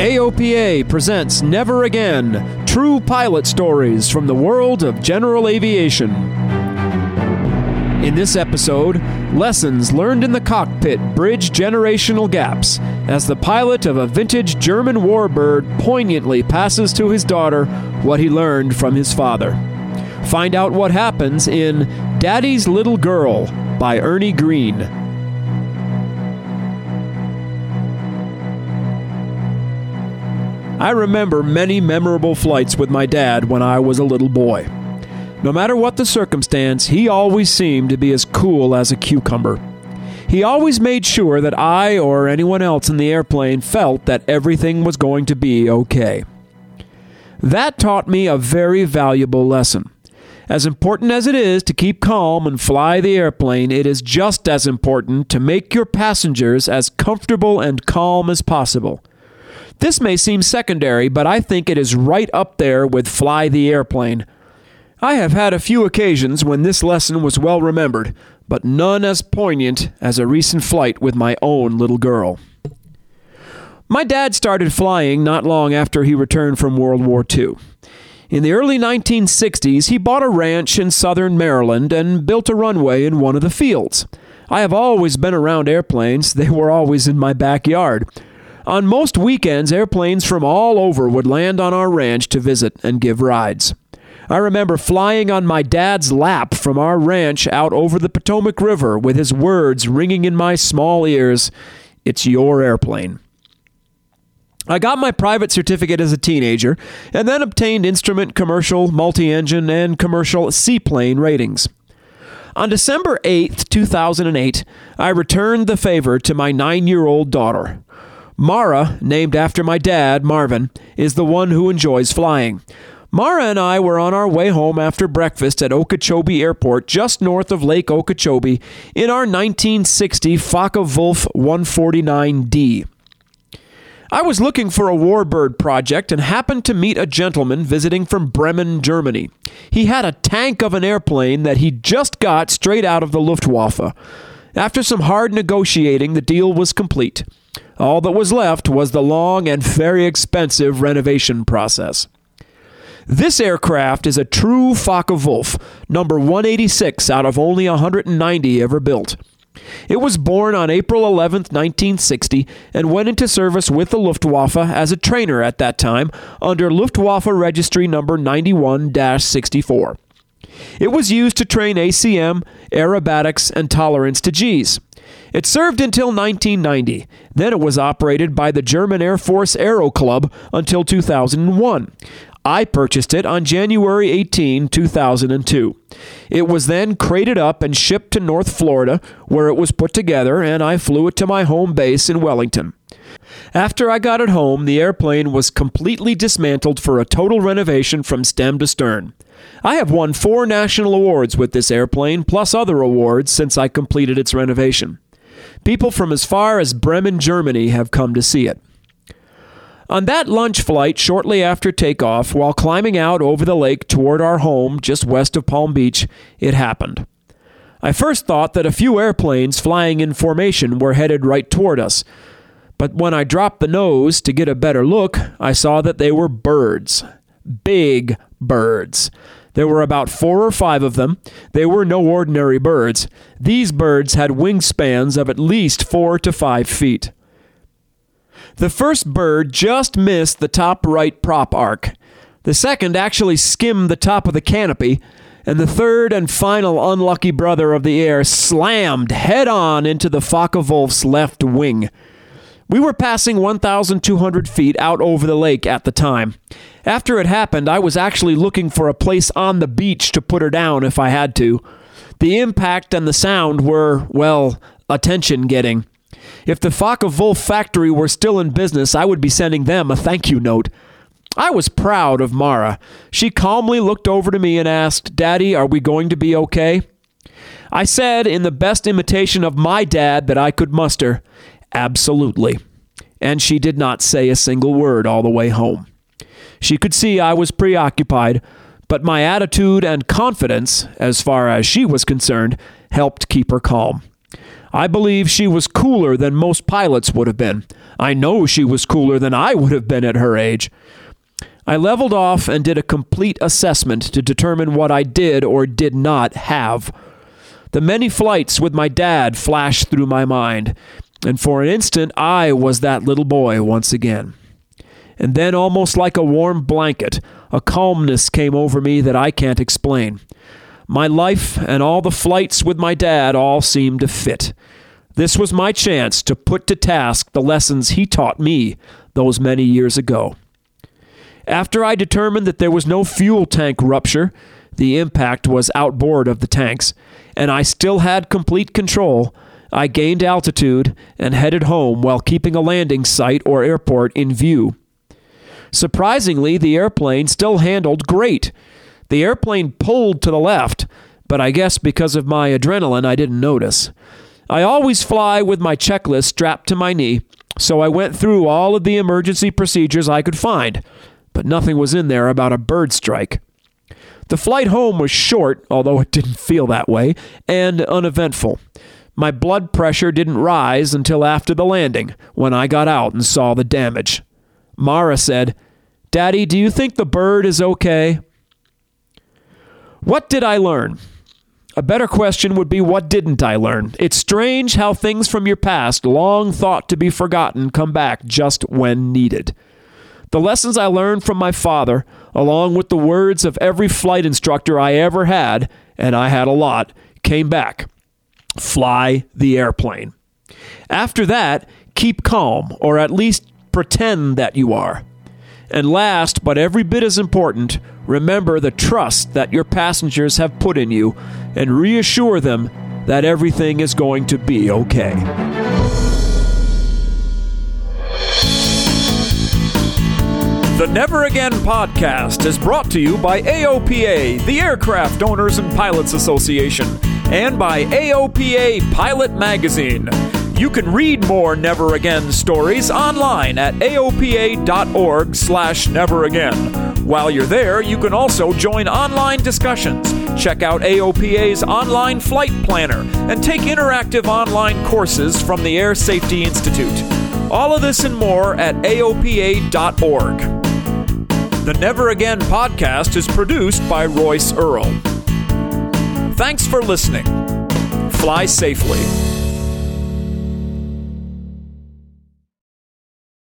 AOPA presents Never Again, true pilot stories from the world of general aviation. In this episode, lessons learned in the cockpit bridge generational gaps as the pilot of a vintage German warbird poignantly passes to his daughter what he learned from his father. Find out what happens in Daddy's Little Girl by Ernie Green. I remember many memorable flights with my dad when I was a little boy. No matter what the circumstance, he always seemed to be as cool as a cucumber. He always made sure that I or anyone else in the airplane felt that everything was going to be okay. That taught me a very valuable lesson. As important as it is to keep calm and fly the airplane, it is just as important to make your passengers as comfortable and calm as possible. This may seem secondary, but I think it is right up there with fly the airplane. I have had a few occasions when this lesson was well remembered, but none as poignant as a recent flight with my own little girl. My dad started flying not long after he returned from World War II. In the early 1960s, he bought a ranch in southern Maryland and built a runway in one of the fields. I have always been around airplanes. They were always in my backyard. On most weekends, airplanes from all over would land on our ranch to visit and give rides. I remember flying on my dad's lap from our ranch out over the Potomac River with his words ringing in my small ears, "It's your airplane." I got my private certificate as a teenager and then obtained instrument, commercial, multi-engine, and commercial seaplane ratings. On December 8, 2008, I returned the favor to my 9-year-old daughter. Mara, named after my dad, Marvin, is the one who enjoys flying. Mara and I were on our way home after breakfast at Okeechobee Airport, just north of Lake Okeechobee, in our 1960 Focke-Wulf 149D. I was looking for a warbird project and happened to meet a gentleman visiting from Bremen, Germany. He had a tank of an airplane that he just got straight out of the Luftwaffe. After some hard negotiating, the deal was complete. All that was left was the long and very expensive renovation process. This aircraft is a true Focke-Wulf, number 186 out of only 190 ever built. It was born on April 11, 1960, and went into service with the Luftwaffe as a trainer at that time under Luftwaffe Registry number 91-64. It was used to train ACM, aerobatics, and tolerance to Gs. It served until 1990. Then it was operated by the German Air Force Aero Club until 2001. I purchased it on January 18, 2002. It was then crated up and shipped to North Florida, where it was put together, and I flew it to my home base in Wellington. After I got it home, the airplane was completely dismantled for a total renovation from stem to stern. I have won 4 national awards with this airplane, plus other awards since I completed its renovation. People from as far as Bremen, Germany have come to see it. On that lunch flight shortly after takeoff, while climbing out over the lake toward our home just west of Palm Beach, it happened. I first thought that a few airplanes flying in formation were headed right toward us. But when I dropped the nose to get a better look, I saw that they were birds. Big birds. There were about 4 or 5 of them. They were no ordinary birds. These birds had wingspans of at least 4 to 5 feet. The first bird just missed the top right prop arc. The second actually skimmed the top of the canopy, and the third and final unlucky brother of the air slammed head-on into the Focke-Wulf's left wing. We were passing 1,200 feet out over the lake at the time. After it happened, I was actually looking for a place on the beach to put her down if I had to. The impact and the sound were, well, attention-getting. If the Focke-Wulf factory were still in business, I would be sending them a thank you note. I was proud of Mara. She calmly looked over to me and asked, "Daddy, are we going to be okay?" I said, in the best imitation of my dad that I could muster, "Absolutely." And she did not say a single word all the way home. She could see I was preoccupied, but my attitude and confidence, as far as she was concerned, helped keep her calm. I believe she was cooler than most pilots would have been. I know she was cooler than I would have been at her age. I leveled off and did a complete assessment to determine what I did or did not have. The many flights with my dad flashed through my mind, and for an instant I was that little boy once again. And then, almost like a warm blanket, a calmness came over me that I can't explain. My life and all the flights with my dad all seemed to fit. This was my chance to put to task the lessons he taught me those many years ago. After I determined that there was no fuel tank rupture, the impact was outboard of the tanks, and I still had complete control, I gained altitude and headed home while keeping a landing site or airport in view. Surprisingly, the airplane still handled great. The airplane pulled to the left, but I guess because of my adrenaline, I didn't notice. I always fly with my checklist strapped to my knee, so I went through all of the emergency procedures I could find, but nothing was in there about a bird strike. The flight home was short, although it didn't feel that way, and uneventful. My blood pressure didn't rise until after the landing, when I got out and saw the damage. Mara said, "Daddy, do you think the bird is okay?" What did I learn? A better question would be, what didn't I learn? It's strange how things from your past, long thought to be forgotten, come back just when needed. The lessons I learned from my father, along with the words of every flight instructor I ever had, and I had a lot, came back. Fly the airplane. After that, keep calm, or at least pretend that you are. And last, but every bit as important, remember the trust that your passengers have put in you, and reassure them that everything is going to be okay. The Never Again podcast is brought to you by AOPA, the Aircraft Owners and Pilots Association, and by AOPA Pilot Magazine. You can read more Never Again stories online at aopa.org/neveragain. While you're there, you can also join online discussions, check out AOPA's online flight planner, and take interactive online courses from the Air Safety Institute. All of this and more at aopa.org. The Never Again podcast is produced by Royce Earl. Thanks for listening. Fly safely.